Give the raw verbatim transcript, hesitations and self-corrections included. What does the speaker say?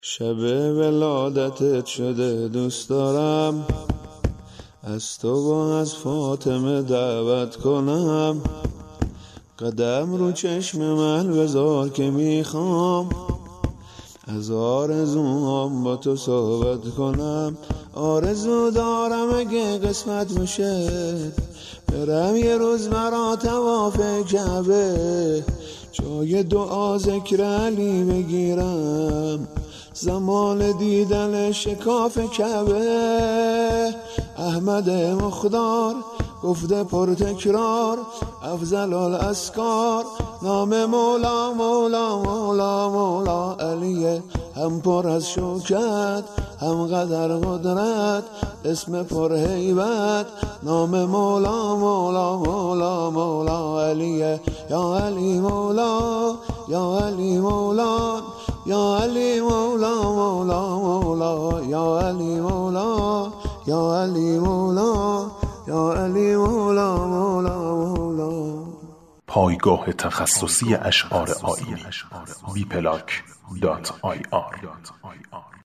شب ولادتت شده دوست دارم، از تو و از فاطمه دعوت کنم. قدم رو چشم من بذار که میخوام از آرزوام با تو صحبت کنم. آرزو دارم اگه قسمت میشه برم یه روز برا طواف کعبه، جای دعا ذکر علی بگیرم زمان دیدن شکاف کعبه. احمد مختار گفته پر تکرار افضل الاسکار، نام مولا مولا مولا مولا علیه، هم پر از شوکت هم قدر قدرت، اسم پر هیبت، نام مولا مولا مولا مولا علیه. یا علی مولا یا علی مولا یا علی مولا مولا مولا یا علی مولا یا علی مولا یا علی مولا مولا مولا. پایگاه تخصصی اشعار آیینی بی پلاک دات آی آر